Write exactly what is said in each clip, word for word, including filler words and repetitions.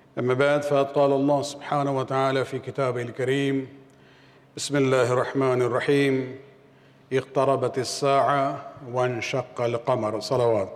أما بعد فقد قال الله سبحانه وتعالى في كتابه الكريم بسم الله الرحمن الرحيم اقتربت الساعة وانشق القمر صلوات.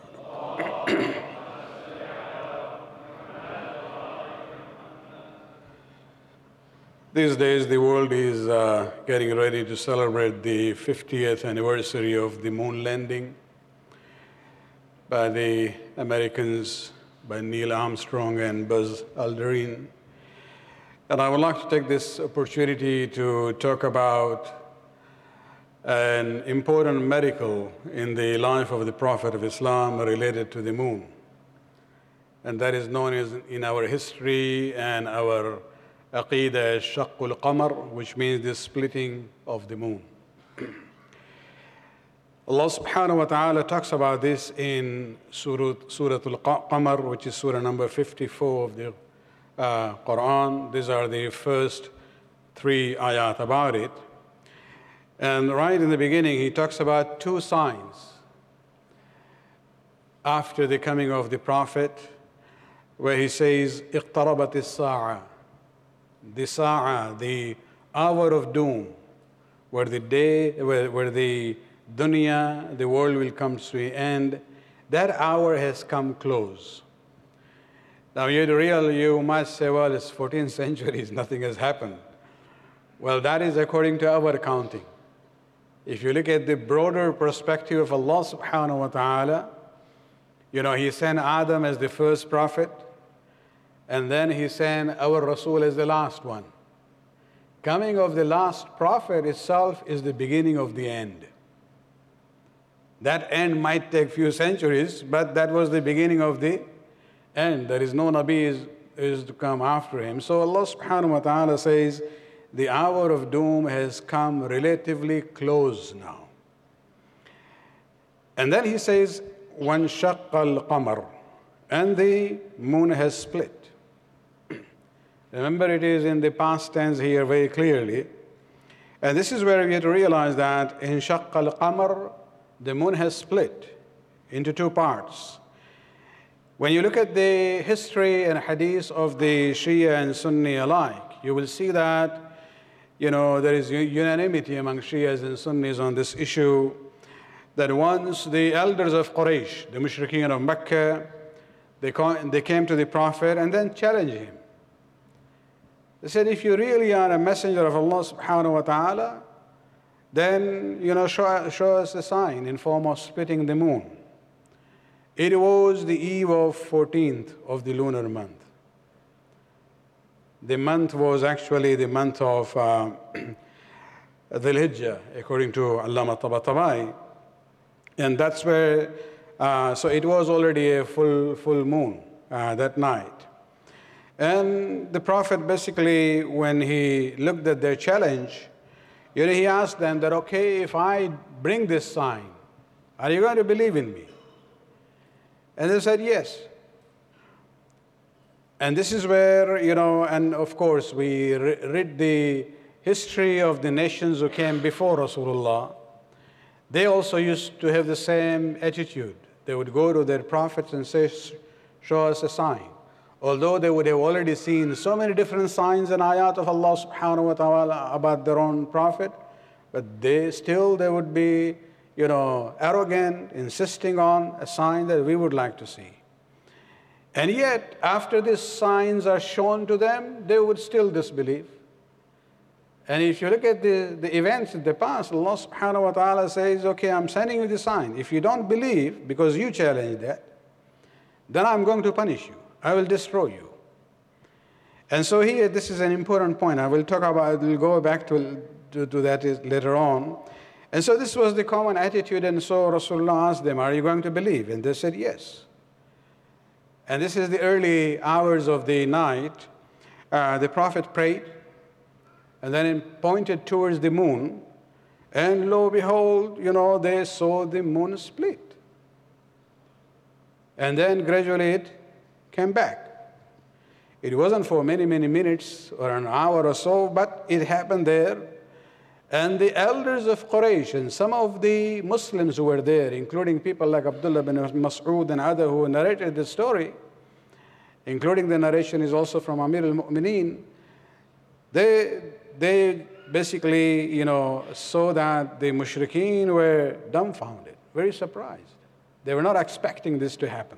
These days the world is uh, getting ready to celebrate the fiftieth anniversary of the moon landing by the Americans, by Neil Armstrong and Buzz Aldrin. And I would like to take this opportunity to talk about an important miracle in the life of the Prophet of Islam related to the moon. And that is known as in our history and our Aqidah Shaqqul Qamar, which means the splitting of the moon. Allah subhanahu wa ta'ala talks about this in Surah, Surah Al-Qamar, which is Surah number fifty-four of the uh, Quran. These are the first three ayat about it. And right in the beginning, he talks about two signs after the coming of the Prophet, where he says, اقتربت الساعة, the sa'a, the hour of doom, where the day, where, where the dunya, the world will come to an end. That hour has come close. Now you'd real, you might say, well, it's fourteen centuries, nothing has happened. Well, that is according to our counting. If you look at the broader perspective of Allah subhanahu wa ta'ala, you know, He sent Adam as the first prophet, and then He sent our Rasul as the last one. Coming of the last prophet itself is the beginning of the end. That end might take few centuries, but that was the beginning of the end. There is no Nabi is, is to come after him. So Allah subhanahu wa ta'ala says, the hour of doom has come relatively close now. And then He says, وَانشَقَّ الْقَمَرُ, and the moon has split. Remember, it is in the past tense here very clearly. And this is where we have to realize that in شَقَّ الْقَمَرُ, the moon has split into two parts. When you look at the history and hadith of the Shia and Sunni alike, you will see that, you know, there is unanimity among Shias and Sunnis on this issue, that once the elders of Quraysh, the Mushrikeen of Mecca, they, they came to the Prophet and then challenged him. They said, if you really are a messenger of Allah subhanahu wa ta'ala, then, you know, show, show us a sign in form of splitting the moon. It was the eve of fourteenth of the lunar month. The month was actually the month of uh, Dhul Hijjah, according to Allama Tabatabai. And that's where, uh, so it was already a full, full moon uh, that night. And the Prophet basically, when he looked at their challenge, you know, he asked them that, okay, if I bring this sign, are you going to believe in me? And they said, yes. And this is where, you know, and of course, we re read the history of the nations who came before Rasulullah. They also used to have the same attitude. They would go to their prophets and say, show us a sign. Although they would have already seen so many different signs and ayat of Allah subhanahu wa ta'ala about their own prophet, but they still, they would be, you know, arrogant, insisting on a sign that we would like to see. And yet, after these signs are shown to them, they would still disbelieve. And if you look at the, the events in the past, Allah subhanahu wa ta'ala says, okay, I'm sending you the sign. If you don't believe, because you challenged that, then I'm going to punish you. I will destroy you. And so here, this is an important point. I will talk about, I will go back to, to, to that later on. And so this was the common attitude, and so Rasulullah asked them, are you going to believe? And they said, yes. And this is the early hours of the night. Uh, the Prophet prayed, and then pointed towards the moon, and lo, behold, you know, they saw the moon split. And then gradually it came back. It wasn't for many, many minutes or an hour or so, but it happened there. And the elders of Quraysh and some of the Muslims who were there, including people like Abdullah bin Mas'ud and others who narrated the story, including the narration is also from Amir al-Mu'mineen, they, they basically, you know, saw that the mushrikeen were dumbfounded, very surprised. They were not expecting this to happen.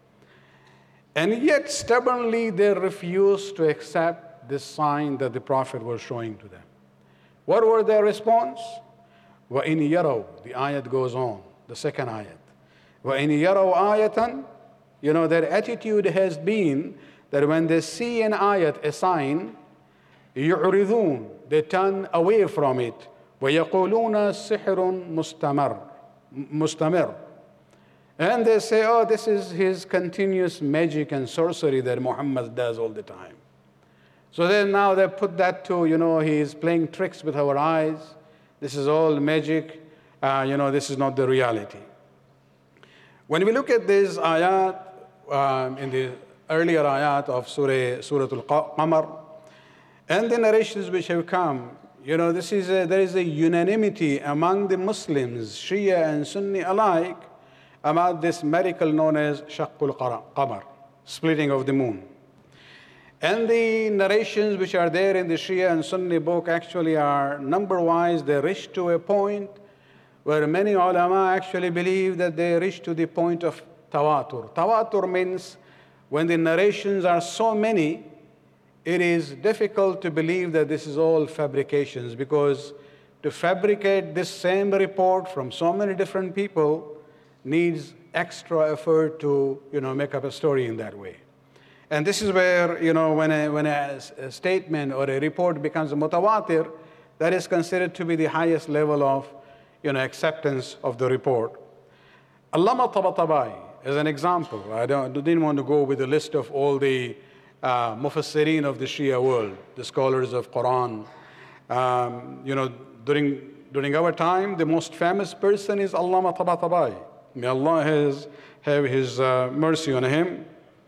And yet, stubbornly, they refused to accept this sign that the Prophet was showing to them. What were their response? وَإِنْ يَرَوْا, the ayat goes on, the second ayat. وَإِنْ يَرَوْا آيَةً, you know, their attitude has been that when they see an ayat, a sign, يُعْرِضُونَ, they turn away from it. وَيَقُولُونَ سِحْرٌ مُسْتَمَرٌ مُسْتَمِرٌ. And they say, oh, this is his continuous magic and sorcery that Muhammad does all the time. So then now they put that to, you know, he's playing tricks with our eyes. This is all magic. Uh, you know, this is not the reality. When we look at this ayat, um, in the earlier ayat of Surah, Surah Al-Qamar, and the narrations which have come, you know, this is a, there is a unanimity among the Muslims, Shia and Sunni alike, about this miracle known as Shaqqul Qamar, splitting of the moon. And the narrations which are there in the Shia and Sunni book actually are number-wise. They reach to a point where many ulama actually believe that they reach to the point of tawatur. Tawatur means when the narrations are so many, it is difficult to believe that this is all fabrications, because to fabricate this same report from so many different people needs extra effort to, you know, make up a story in that way. And this is where, you know, when a, when a, a statement or a report becomes a mutawatir, that is considered to be the highest level of, you know, acceptance of the report. Allama Tabatabai, as an example, I don't, didn't want to go with a list of all the uh, mufassirin of the Shia world, the scholars of Quran. Um, you know, during, during our time, the most famous person is Allama Tabatabai. May Allah has, have His uh, mercy on him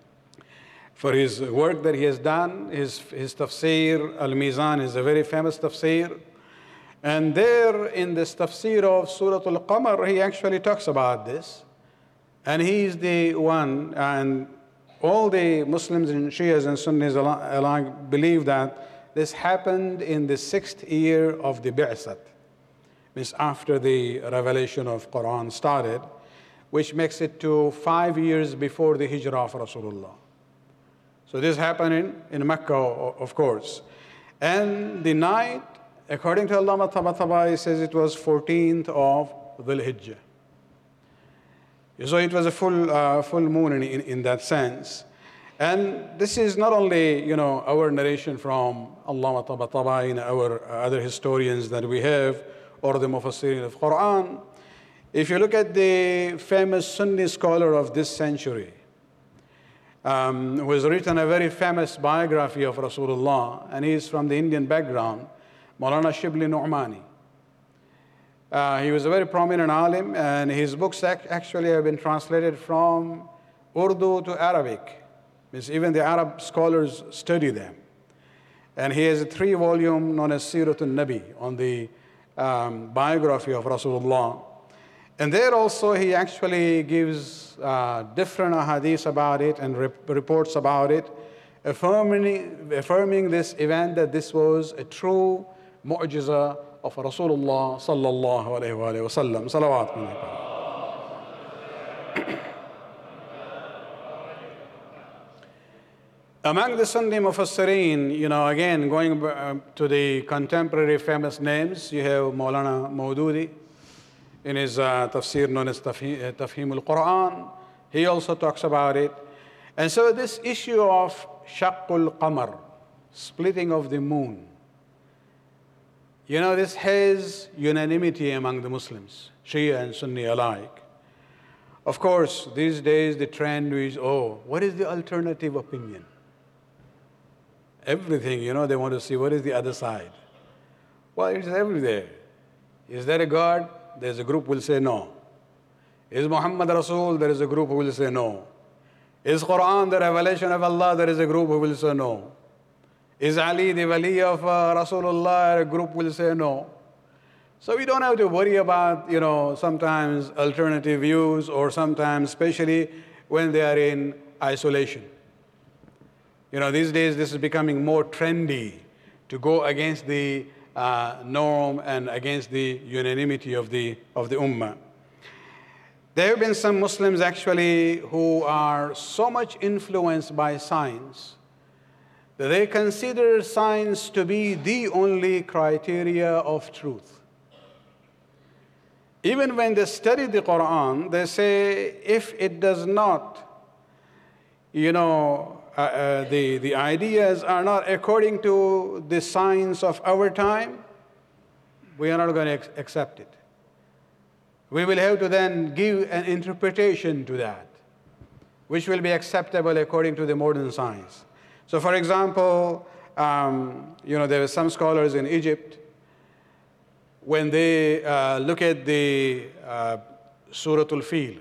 for his work that he has done. His, his tafsir, Al-Mizan, is a very famous tafsir. And there in this tafsir of Surah Al-Qamar, he actually talks about this. And he's the one, and all the Muslims and Shias and Sunnis alike believe that this happened in the sixth year of the Bi'sat, means after the revelation of Quran started, which makes it to five years before the hijrah of Rasulullah. So this happened in, in Mecca, of course. And the night, according to Allama Tabatabai, says it was fourteenth of Dhul Hijjah. So it was a full, uh, full moon in, in, in that sense. And this is not only, you know, our narration from Allama Tabatabai and our other historians that we have, or the Mufassirin of Quran. If you look at the famous Sunni scholar of this century, um, who has written a very famous biography of Rasulullah, and he is from the Indian background, Maulana Shibli Nu'mani. Uh, he was a very prominent alim, and his books actually have been translated from Urdu to Arabic. Means even the Arab scholars study them. And he has a three-volume known as Sirat al-Nabi on the um, biography of Rasulullah. And there also he actually gives uh, different ahadith about it and rep reports about it, affirming, affirming this event that this was a true mu'jiza of Rasulullah sallallahu alayhi wa sallam. Salawat minna. Among the Sunni Mufassirin, you know, again, going to the contemporary famous names, you have Maulana Maududi in his uh, tafsir known as Tafhim al-Quran. He also talks about it. And so this issue of Shaqqul Qamar, splitting of the moon, you know, this has unanimity among the Muslims, Shia and Sunni alike. Of course, these days the trend is, oh, what is the alternative opinion? Everything, you know, they want to see what is the other side. Well, it's everywhere. Is there a God? There's a group who will say no. Is Muhammad Rasul? There is a group who will say no. Is Quran the revelation of Allah? There is a group who will say no. Is Ali the wali of uh, Rasulullah? A group will say no. So we don't have to worry about, you know, sometimes alternative views, or sometimes, especially when they are in isolation. You know, these days this is becoming more trendy to go against the uh, norm and against the unanimity of the, of the ummah. There have been some Muslims actually who are so much influenced by science that they consider science to be the only criteria of truth. Even when they study the Quran, they say if it does not, you know, uh, uh, the, the ideas are not according to the science of our time, we are not going to accept it. We will have to then give an interpretation to that, which will be acceptable according to the modern science. So for example, um, you know, there were some scholars in Egypt, when they uh, look at the uh, Surah Al-Fil,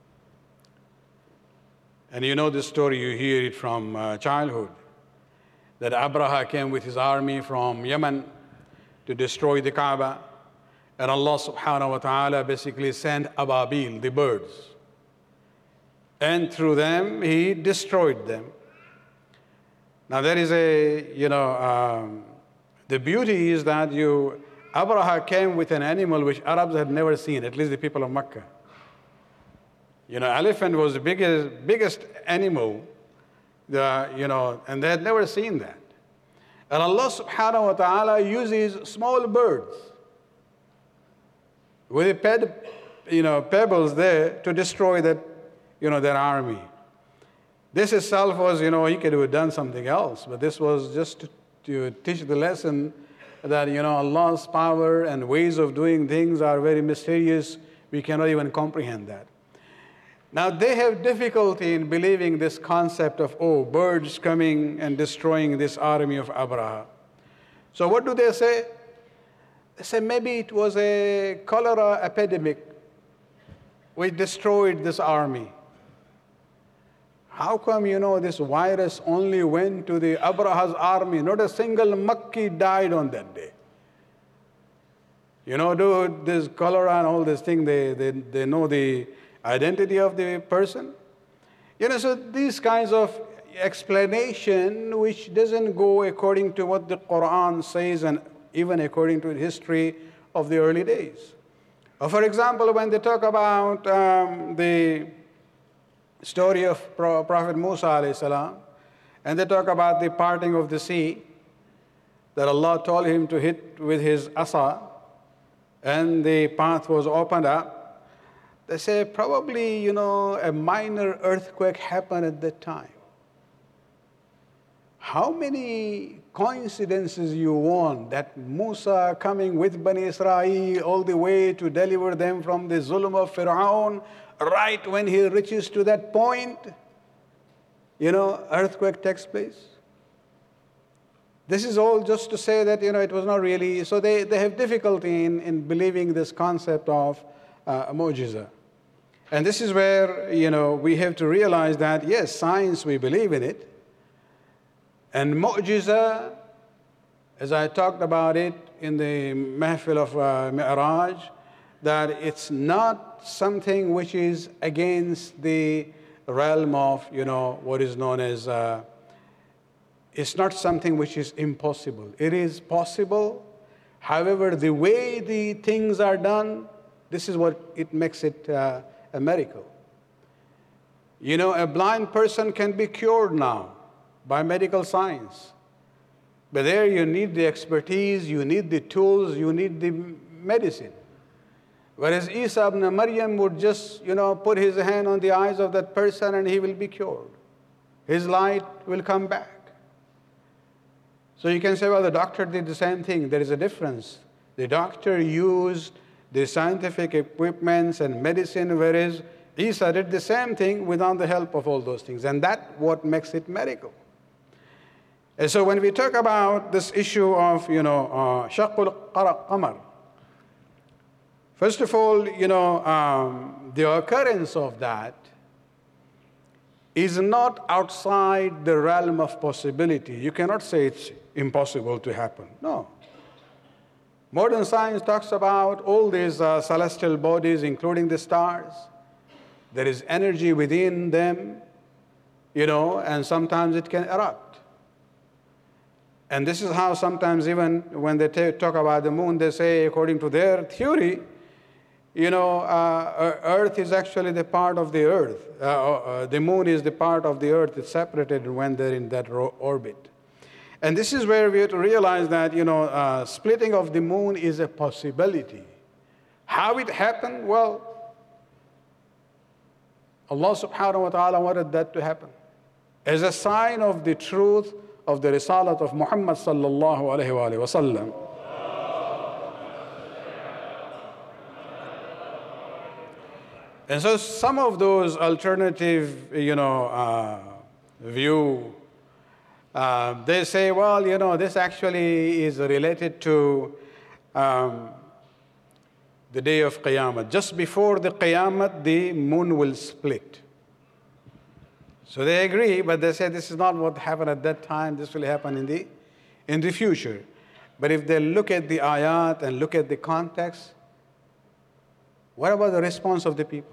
and you know this story, you hear it from uh, childhood, that Abraha came with his army from Yemen to destroy the Kaaba. And Allah subhanahu wa ta'ala basically sent ababil, the birds. And through them, He destroyed them. Now there is a, you know, um, the beauty is that you, Abraha came with an animal which Arabs had never seen, at least the people of Mecca. You know, elephant was the biggest, biggest animal, the, you know, and they had never seen that. And Allah subhanahu wa ta'ala uses small birds with a ped, you know, pebbles there to destroy that, you know, their army. This itself was, you know, he could have done something else, but this was just to, to teach the lesson that, you know, Allah's power and ways of doing things are very mysterious. We cannot even comprehend that. Now, they have difficulty in believing this concept of, oh, birds coming and destroying this army of Abraha. So what do they say? They say maybe it was a cholera epidemic which destroyed this army. How come, you know, this virus only went to the Abraha's army? Not a single Makki died on that day. You know, dude, this cholera and all this thing, they, they, they know the identity of the person. You know, so these kinds of explanation which doesn't go according to what the Quran says and even according to the history of the early days. Or for example, when they talk about um, the story of Prophet Musa alayhi salam, and they talk about the parting of the sea, that Allah told him to hit with his asa, and the path was opened up. They say probably, you know, a minor earthquake happened at that time. How many coincidences you want that Musa coming with Bani Israel all the way to deliver them from the zulm of Fir'aun, right when he reaches to that point, you know, earthquake takes place? This is all just to say that, you know, it was not really, so they, they have difficulty in, in believing this concept of uh, mu'jiza. And this is where, you know, we have to realize that, yes, science, we believe in it. And mu'jiza, as I talked about it in the Mahfil of uh, Mi'raj, that it's not something which is against the realm of, you know, what is known as, uh, it's not something which is impossible. It is possible. However, the way the things are done, this is what it makes it uh, a miracle. You know, a blind person can be cured now by medical science. But there you need the expertise, you need the tools, you need the medicine. Whereas Isa ibn Maryam would just, you know, put his hand on the eyes of that person and he will be cured. His light will come back. So you can say, well, the doctor did the same thing. There is a difference. The doctor used the scientific equipments and medicine, whereas Isa did the same thing without the help of all those things. And that's what makes it miracle. And so when we talk about this issue of, you know, uh, shaqqul qamar, first of all, you know, um, the occurrence of that is not outside the realm of possibility. You cannot say it's impossible to happen. No. Modern science talks about all these uh, celestial bodies, including the stars. There is energy within them, you know, and sometimes it can erupt. And this is how sometimes even when they talk about the moon, they say, according to their theory, you know, uh, Earth is actually the part of the Earth. Uh, uh, the moon is the part of the Earth. It's separated when they're in that orbit. And this is where we have to realize that, you know, uh, splitting of the moon is a possibility. How it happened? Well, Allah subhanahu wa ta'ala wanted that to happen as a sign of the truth of the risalat of Muhammad sallallahu alayhi wa alayhi wa sallam. And so some of those alternative, you know, uh, view, uh, they say, well, you know, this actually is related to um, the day of Qiyamah. Just before the Qiyamah, the moon will split. So they agree, but they say this is not what happened at that time. This will happen in the, in the future. But if they look at the ayat and look at the context, what about the response of the people?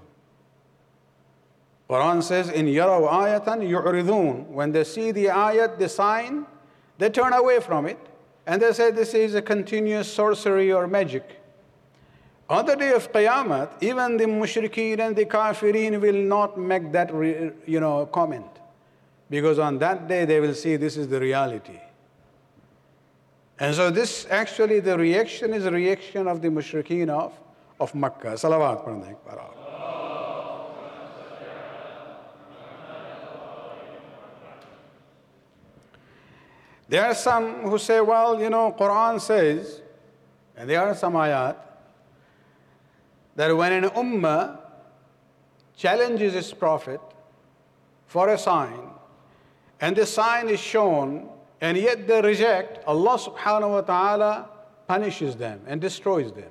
Quran says, in yaraw ayatan yu'ridun. When they see the ayat, the sign, they turn away from it. And they say this is a continuous sorcery or magic. On the day of Qiyamah, even the mushrikeen and the kafirin will not make that, you know, comment. Because on that day, they will see this is the reality. And so this actually, the reaction is a reaction of the mushrikeen of, of Makkah. Salawat padne para. There are some who say, well, you know, Quran says, and there are some ayat, that when an ummah challenges its prophet for a sign, and the sign is shown, and yet they reject, Allah subhanahu wa ta'ala punishes them and destroys them.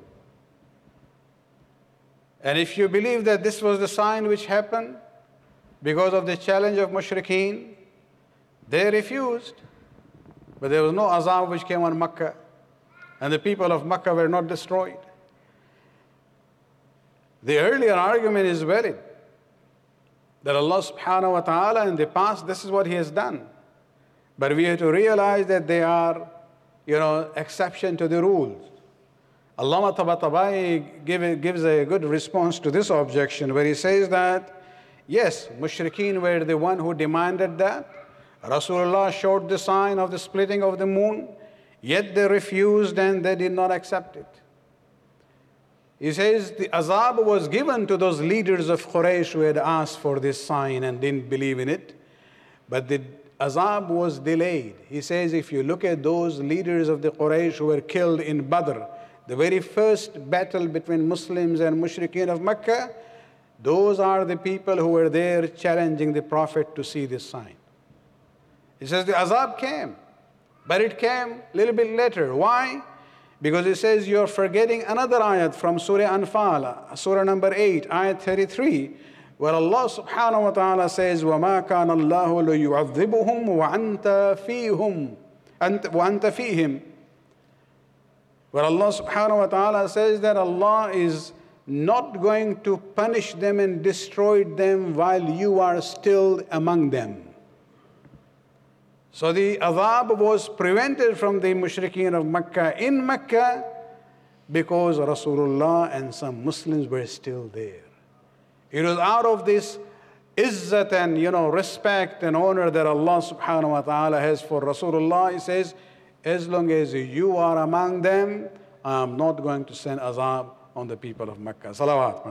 And if you believe that this was the sign which happened because of the challenge of mushrikeen, they refused. But there was no azab which came on Makkah, and the people of Makkah were not destroyed. The earlier argument is valid, that Allah subhanahu wa ta'ala in the past, this is what He has done. But we have to realize that they are, you know, exception to the rules. Allama Tabatabai give, gives a good response to this objection, where he says that, yes, mushrikeen were the one who demanded that. Rasulullah showed the sign of the splitting of the moon, yet they refused and they did not accept it. He says the azab was given to those leaders of Quraysh who had asked for this sign and didn't believe in it, but the azab was delayed. He says if you look at those leaders of the Quraysh who were killed in Badr, the very first battle between Muslims and Mushrikeen of Mecca, those are the people who were there challenging the Prophet to see this sign. He says the azab came, but it came a little bit later. Why? Because it says you're forgetting another ayat from Surah Anfal, Surah number eight, ayat thirty-three, where Allah subhanahu wa ta'ala says, وَمَا كَانَ اللَّهُ لِيُعَذِّبُهُمْ وَأَنْتَ فِيهُمْ وَأَنْتَ فِيهِمْ. Where Allah subhanahu wa ta'ala says that Allah is not going to punish them and destroy them while you are still among them. So the azab was prevented from the mushrikeen of Mecca in Mecca because Rasulullah and some Muslims were still there. It was out of this izzat and, you know, respect and honor that Allah subhanahu wa ta'ala has for Rasulullah. He says, as long as you are among them, I am not going to send azab on the people of Mecca. Salawat.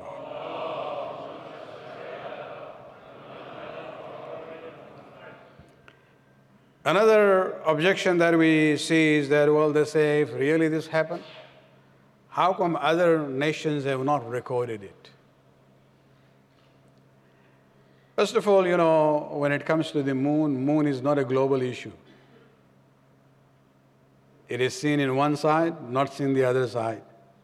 Another objection that we see is that, well, they say, if really this happened, how come other nations have not recorded it? First of all, you know, when it comes to the moon, moon is not a global issue. It is seen in one side, not seen the other side.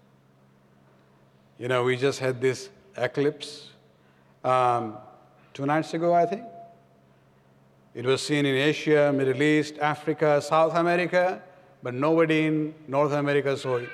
You know, we just had this eclipse um, two nights ago, I think. It was seen in Asia, Middle East, Africa, South America, but nobody in North America saw it.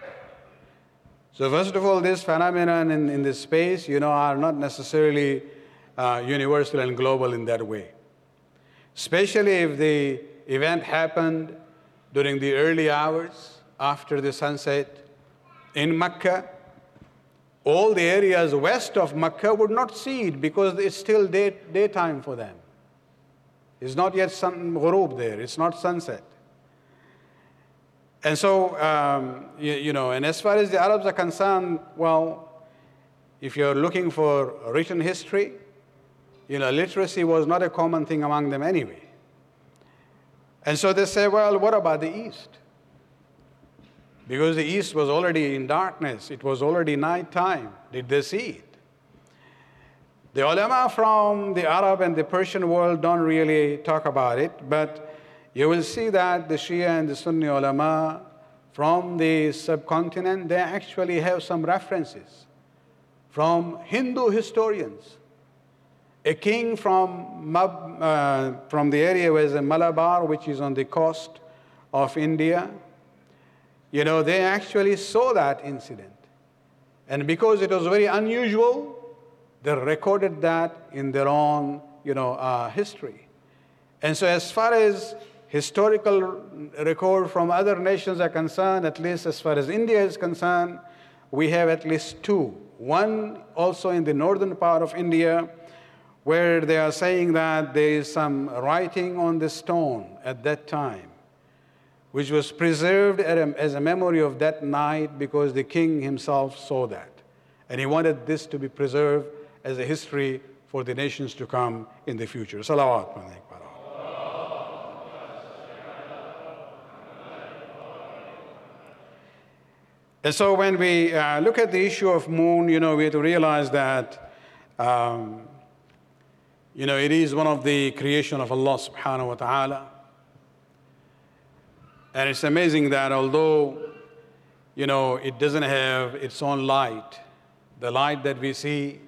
So first of all, this phenomenon in, in this space, you know, are not necessarily uh, universal and global in that way. Especially if the, event happened during the early hours after the sunset in Mecca, all the areas west of Mecca would not see it because it's still day, daytime for them. It's not yet sun, ghurub there, it's not sunset. And so, um, you, you know, and as far as the Arabs are concerned, well, if you're looking for written history, you know, literacy was not a common thing among them anyway. And so they say, well, what about the East? Because the East was already in darkness. It was already nighttime. Did they see it? The ulama from the Arab and the Persian world don't really talk about it, but you will see that the Shia and the Sunni ulama from the subcontinent, they actually have some references from Hindu historians. A king from, uh, from the area where the Malabar, which is on the coast of India, you know, they actually saw that incident. And because it was very unusual, they recorded that in their own, you know, uh, history. And so as far as historical record from other nations are concerned, at least as far as India is concerned, we have at least two. One also in the northern part of India, where they are saying that there is some writing on the stone at that time, which was preserved as a memory of that night because the king himself saw that. And he wanted this to be preserved as a history for the nations to come in the future. Salawat. And so when we uh, look at the issue of moon, you know, we have to realize that, um, you know, it is one of the creation of Allah subhanahu wa ta'ala. And it's amazing that although, you know, it doesn't have its own light, the light that we see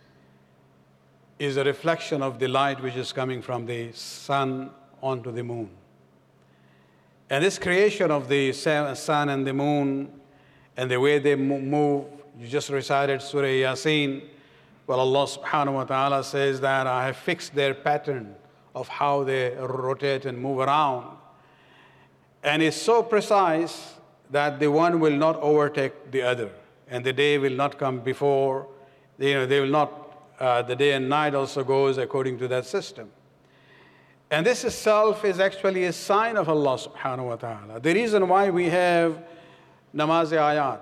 is a reflection of the light which is coming from the sun onto the moon. And this creation of the sun and the moon and the way they move, you just recited Surah Yasin. Well, Allah subhanahu wa ta'ala says that I have fixed their pattern of how they rotate and move around. And it's so precise that the one will not overtake the other. And the day will not come before, you know, they will not, uh, the day and night also goes according to that system. And this itself is actually a sign of Allah subhanahu wa ta'ala. The reason why we have Namaz ayat.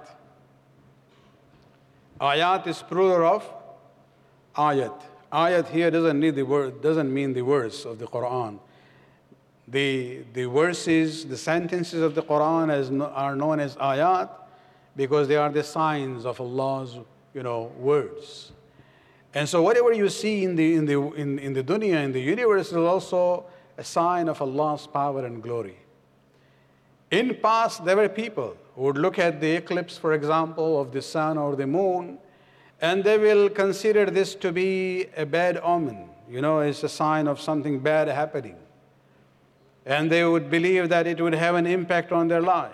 Ayat is plural of ayat. Ayat here doesn't need the word, doesn't mean the words of the Quran. The, the verses, the sentences of the Quran as no, are known as ayat because they are the signs of Allah's, you know, words. And so whatever you see in the, in the, in, in the dunya, in the universe, is also a sign of Allah's power and glory. In past, there were people who would look at the eclipse, for example, of the sun or the moon, and they will consider this to be a bad omen. You know, it's a sign of something bad happening. And they would believe that it would have an impact on their lives.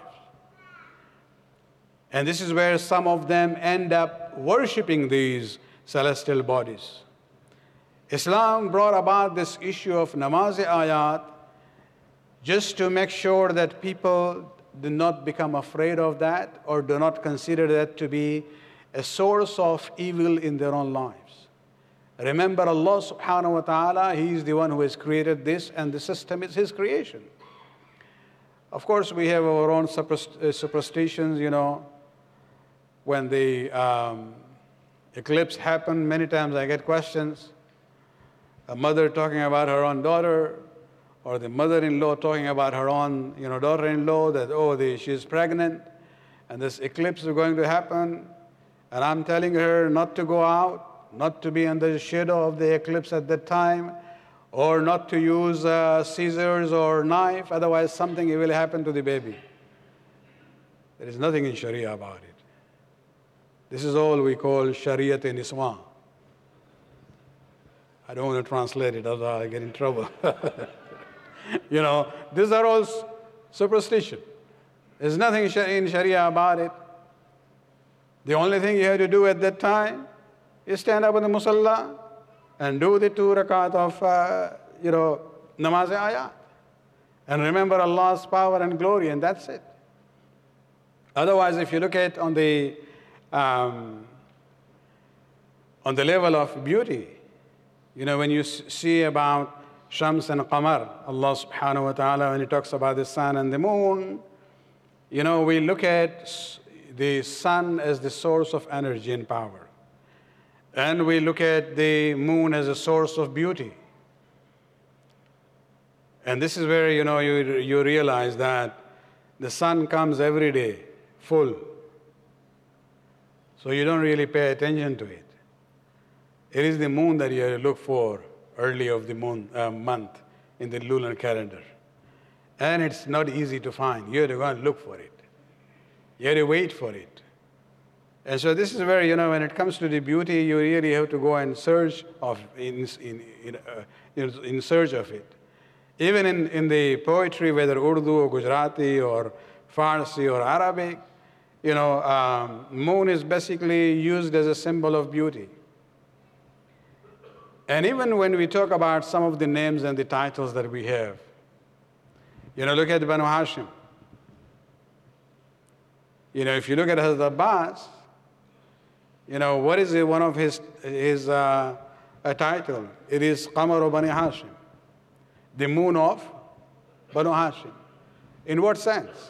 And this is where some of them end up worshiping these celestial bodies. Islam brought about this issue of namaz ayat just to make sure that people do not become afraid of that or do not consider that to be a source of evil in their own lives. Remember Allah subhanahu wa ta'ala, He is the one who has created this and the system is His creation. Of course, we have our own superstitions, you know. When the um, eclipse happened, many times I get questions. A mother talking about her own daughter, or the mother-in-law talking about her own, you know, daughter-in-law, that, oh, the, she's pregnant, and this eclipse is going to happen, and I'm telling her not to go out, not to be under the shadow of the eclipse at that time, or not to use uh, scissors or knife, otherwise something will happen to the baby. There is nothing in Sharia about it. This is all we call Shariat in Islam. I don't want to translate it, otherwise I get in trouble. You know, these are all superstition. There's nothing in Sharia about it. The only thing you have to do at that time is stand up in the musalla and do the two rakat of, uh, you know, namaz ayat. and remember Allah's power and glory, and that's it. Otherwise, if you look at on the um, on the level of beauty, you know, when you see about Shams and Qamar, Allah subhanahu wa ta'ala, when He talks about the sun and the moon, you know, we look at the sun as the source of energy and power. And we look at the moon as a source of beauty. And this is where, you know, you, you realize that the sun comes every day, full. So you don't really pay attention to it. It is the moon that you look for early of the moon, uh, month in the lunar calendar. And it's not easy to find. You have to go and look for it. You have to wait for it. And so this is where, you know, when it comes to the beauty, you really have to go and search of in, in, in, uh, in search of it. Even in, in the poetry, whether Urdu or Gujarati or Farsi or Arabic, you know, um, moon is basically used as a symbol of beauty. And even when we talk about some of the names and the titles that we have, you know, look at Banu Hashim. You know, if you look at Hazrat Abbas, you know, what is it, one of his, his uh, a title? It is Qamar Bani Hashim, the moon of Banu Hashim. In what sense?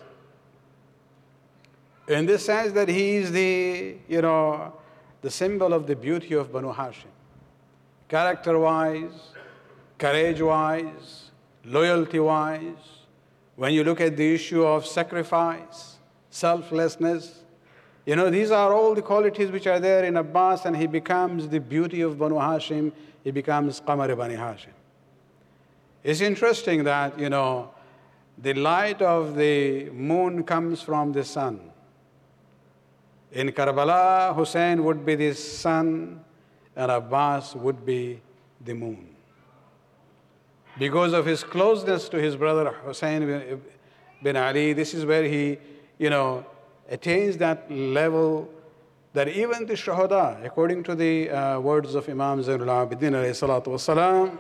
In this sense that he is the, you know, the symbol of the beauty of Banu Hashim. Character-wise, courage-wise, loyalty-wise, when you look at the issue of sacrifice, selflessness, you know, these are all the qualities which are there in Abbas, and he becomes the beauty of Banu Hashim. He becomes Qamar Bani Hashim. It's interesting that, you know, the light of the moon comes from the sun. In Karbala, Hussein would be the sun, and Abbas would be the moon. Because of his closeness to his brother Hussein bin Ali, this is where he, you know, attains that level that even the Shuhada, according to the uh, words of Imam Zainul Abidin alayhi salatu wasalam,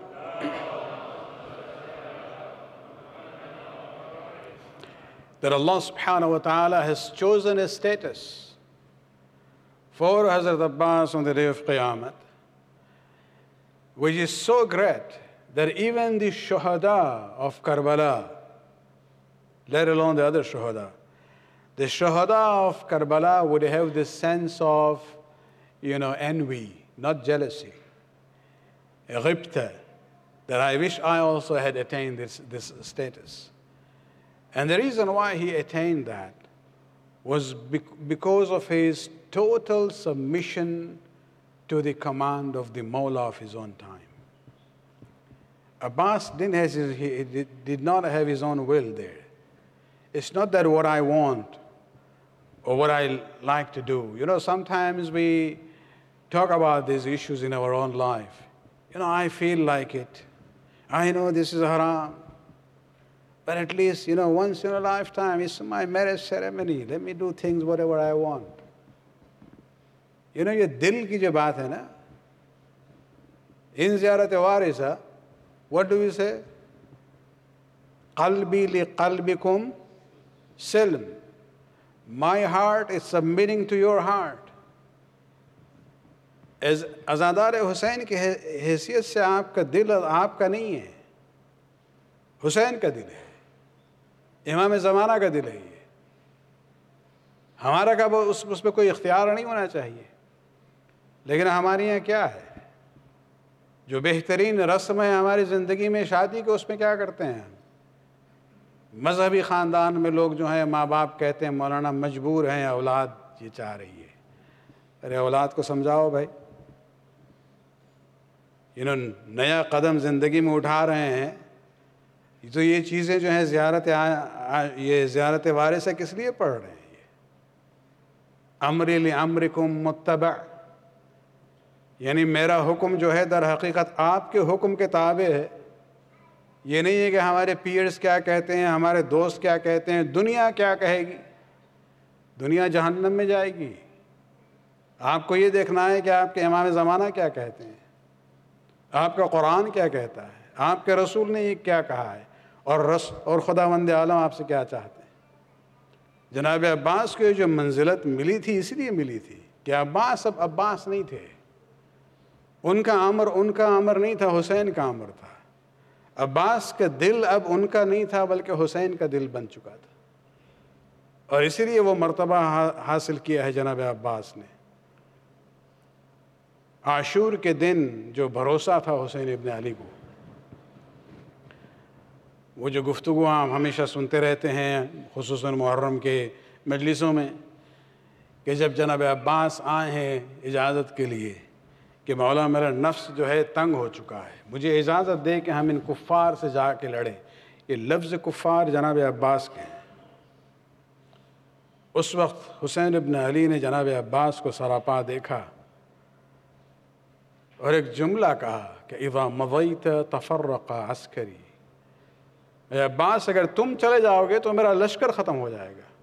that Allah subhanahu wa ta'ala has chosen a status for Hazrat Abbas on the day of Qiyamah, which is so great that even the Shuhada of Karbala, let alone the other Shuhada, the Shuhada of Karbala would have this sense of, you know, envy, not jealousy, ghibta, that I wish I also had attained this, this status. And the reason why he attained that was because of his total submission to the command of the Mawla of his own time. Abbas didn't have his, he did not have his own will there. It's not that what I want or what I like to do. You know, sometimes we talk about these issues in our own life. You know, I feel like it. I know this is haram. But at least, you know, once in a lifetime, it's my marriage ceremony. Let me do things whatever I want. You know, ये दिल की जो बात है ना, इन ज़ियारत वारिसा, what do we say? قلبي لقلبكم سلم. My heart is submitting to your heart. As अज़ादार Hussain की हैसियत से आपका दिल आपका नहीं है, हुसैन का दिल है, इमाम ज़माना का दिल है ये. हमारा का उस उस पर कोई इख्तियार नहीं होना चाहिए. लेकिन हमारे यहाँ क्या है, जो बेहतरीन रस्म है हमारी ज़िंदगी में शादी के, उसमें क्या करते हैं हम? मजहबी ख़ानदान में लोग जो हैं, माँ बाप कहते हैं मौलाना मजबूर हैं, औलाद ये चाह रही है. अरे औलाद को समझाओ भाई, इन्हों नया कदम ज़िंदगी में उठा रहे हैं, तो ये चीज़ें जो हैं ज़ियारत ये ज़ियारत वारिसा किस लिए पढ़ रहे हैं? ये अम्री लि अम्रिकुम मुत्तबा, यानी मेरा हुक्म जो है दर हकीकत आपके हुक्म के ताबे है. ये नहीं है कि हमारे पीयर्स क्या कहते हैं, हमारे दोस्त क्या कहते हैं, दुनिया क्या कहेगी. दुनिया जहन्नम में जाएगी. आपको ये देखना है कि आपके इमाम ज़माना क्या कहते हैं, आपका कुरान क्या कहता है, आपके रसूल ने ये क्या कहा है. اور رس اور خداوند عالم آپ سے کیا چاہتے ہیں؟ جناب عباس کو جو منزلت ملی تھی اس لیے ملی تھی کہ عباس اب عباس نہیں تھے، ان کا امر ان کا امر نہیں تھا، حسین کا امر تھا۔ عباس کا دل اب ان کا نہیں تھا بلکہ حسین کا دل بن چکا تھا، اور اسی لیے وہ مرتبہ حاصل کیا ہے جناب عباس نے۔ عاشور کے دن جو بھروسہ تھا حسین ابن علی کو، وہ جو گفتگو ہم ہمیشہ سنتے رہتے ہیں خصوصاً محرم کے مجلسوں میں، کہ جب جناب عباس آئے ہیں اجازت کے لیے کہ مولا میرا نفس جو ہے تنگ ہو چکا ہے، مجھے اجازت دے کہ ہم ان کفار سے جا کے لڑیں، یہ لفظ کفار جناب عباس کے ہیں۔ اس وقت حسین ابن علی نے جناب عباس کو سراپا دیکھا اور ایک جملہ کہا کہ اذا مضیت تفرق عسکری، اے عباس اگر تم چلے جاؤ گے تو میرا لشکر ختم ہو جائے گا۔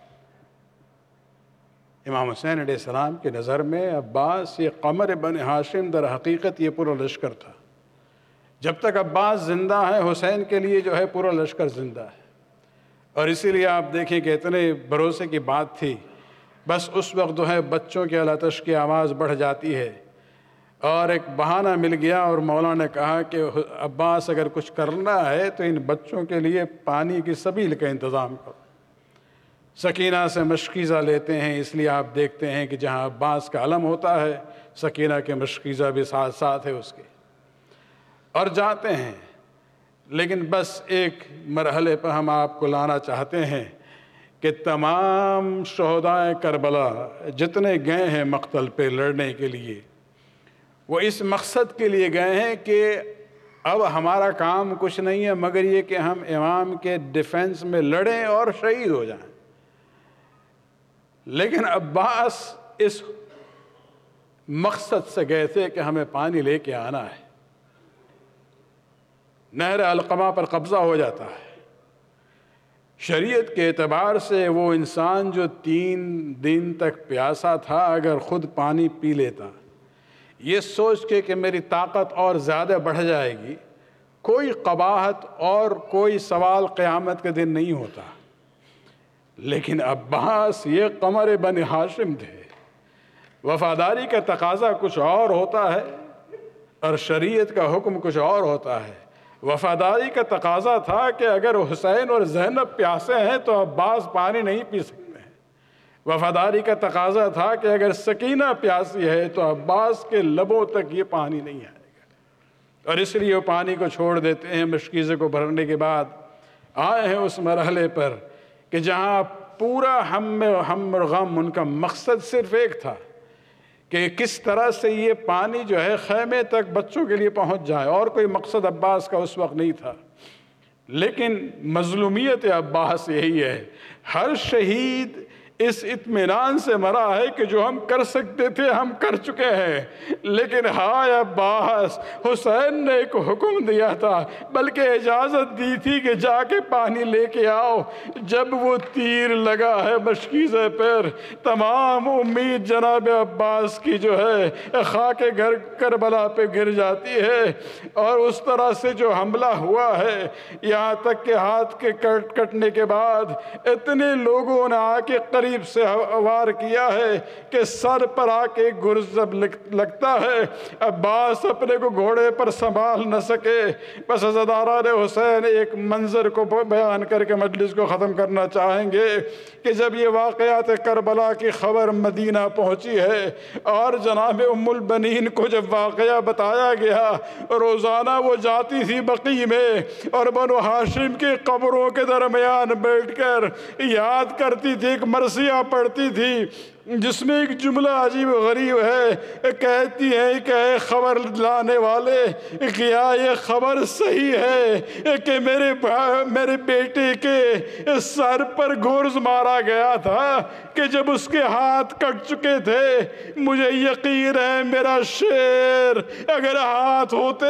امام حسین علیہ السلام کی نظر میں عباس یہ قمر بن ہاشم در حقیقت یہ پورا لشکر تھا۔ جب تک عباس زندہ ہے حسین کے لیے جو ہے پورا لشکر زندہ ہے، اور اسی لیے آپ دیکھیں کہ اتنے بھروسے کی بات تھی، بس اس وقت جو ہے بچوں کی آتش کی آواز بڑھ جاتی ہے، اور ایک بہانہ مل گیا اور مولا نے کہا کہ عباس اگر کچھ کرنا ہے تو ان بچوں کے لیے پانی کی سبیل کا انتظام کرو۔ سکینہ سے مشکیزہ لیتے ہیں، اس لیے آپ دیکھتے ہیں کہ جہاں عباس کا علم ہوتا ہے سکینہ کے مشکیزہ بھی ساتھ ساتھ ہے اس کے، اور جاتے ہیں۔ لیکن بس ایک مرحلے پر ہم آپ کو لانا چاہتے ہیں کہ تمام شہدائے کربلا جتنے گئے ہیں مقتل پہ لڑنے کے لیے، وہ اس مقصد کے لیے گئے ہیں کہ اب ہمارا کام کچھ نہیں ہے مگر یہ کہ ہم امام کے ڈیفنس میں لڑیں اور شہید ہو جائیں۔ لیکن عباس اس مقصد سے گئے تھے کہ ہمیں پانی لے کے آنا ہے۔ نہر علقمہ پر قبضہ ہو جاتا ہے۔ شریعت کے اعتبار سے وہ انسان جو تین دن تک پیاسا تھا اگر خود پانی پی لیتا، یہ سوچ کے کہ میری طاقت اور زیادہ بڑھ جائے گی، کوئی قباحت اور کوئی سوال قیامت کے دن نہیں ہوتا۔ لیکن عباس یہ قمر بن ہاشم تھے، وفاداری کا تقاضا کچھ اور ہوتا ہے اور شریعت کا حکم کچھ اور ہوتا ہے۔ وفاداری کا تقاضا تھا کہ اگر حسین اور زینب پیاسے ہیں تو عباس پانی نہیں پی سکتے ہیں۔ وفاداری کا تقاضا تھا کہ اگر سکینہ پیاسی ہے تو عباس کے لبوں تک یہ پانی نہیں آئے گا، اور اس لیے وہ پانی کو چھوڑ دیتے ہیں۔ مشکیزے کو بھرنے کے بعد آئے ہیں اس مرحلے پر کہ جہاں پورا ہم ہم غم ان کا مقصد صرف ایک تھا کہ کس طرح سے یہ پانی جو ہے خیمے تک بچوں کے لیے پہنچ جائے، اور کوئی مقصد عباس کا اس وقت نہیں تھا۔ لیکن مظلومیت عباس یہی ہے، ہر شہید اس اطمینان سے مرا ہے کہ جو ہم کر سکتے تھے ہم کر چکے ہیں۔ لیکن ہائے عباس، حسین نے ایک حکم دیا تھا بلکہ اجازت دی تھی کہ جا کے پانی لے کے آؤ۔ جب وہ تیر لگا ہے مشکیزے پر، تمام امید جناب عباس کی جو ہے خاک گھر کربلا پہ گر جاتی ہے، اور اس طرح سے جو حملہ ہوا ہے یہاں تک کہ ہاتھ کے کٹ کٹنے کے بعد اتنے لوگوں نے آ کے قریب سے وار کیا ہے کہ سر پر آ کے گرز جب لگتا ہے عباس اپنے کو گھوڑے پر سنبھال نہ سکے۔ بس عزاداران حسین ایک منظر کو بیان کر کے مجلس کو ختم کرنا چاہیں گے کہ جب یہ واقعات کربلا کی خبر مدینہ پہنچی ہے اور جناب ام البنین کو جب واقعہ بتایا گیا، روزانہ وہ جاتی تھی بقیع میں اور بنو ہاشم کی قبروں کے درمیان بیٹھ کر یاد کرتی تھی، ایک مرثیہ پڑھتی تھی جس میں ایک جملہ عجیب و غریب ہے، کہتی ہے کہ اے خبر لانے والے، کیا یہ خبر صحیح ہے کہ میرے میرے بیٹے کے سر پر گرز مارا گیا تھا کہ جب اس کے ہاتھ کٹ چکے تھے؟ مجھے یقین ہے میرا شیر اگر ہاتھ ہوتے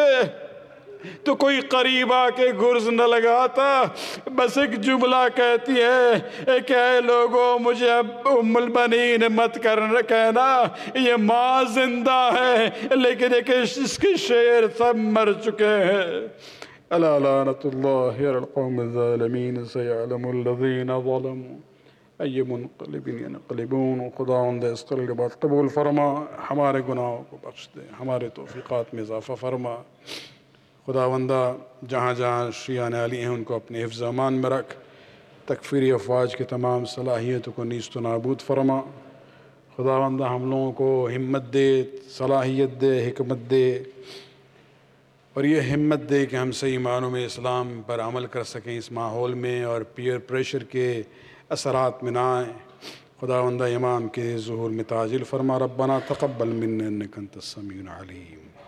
تو کوئی قریب آ کے گرز نہ لگاتا۔ بس ایک جملہ کہتی ہے کہ اے لوگوں مجھے اب ام البنین مت کرنا کہنا، یہ ماں زندہ ہے لیکن ایک اس کے شیر سب مر چکے ہیں۔ ألا لعنة الله على القوم الظالمين سيعلم الذين ظلموا أي منقلب ينقلبون. خداوند اس کے بعد قبول فرما، ہمارے گناہوں کو بخش دے، ہمارے توفیقات میں اضافہ فرما. خداوندہ جہاں جہاں شیعان علی ہیں ان کو اپنے حفظ امان میں رکھ، تکفیری افواج کی تمام صلاحیتوں کو نیست و نابود فرما. خداوندہ ہم لوگوں کو ہمت دے، صلاحیت دے، حکمت دے، اور یہ ہمت دے کہ ہم صحیح معنوں میں اسلام پر عمل کر سکیں اس ماحول میں، اور پیئر پریشر کے اثرات میں نہ آئیں. خداوندہ امام کے ظہور میں تعجیل فرما. ربنا تقبل منا انک انت السمیع العلیم.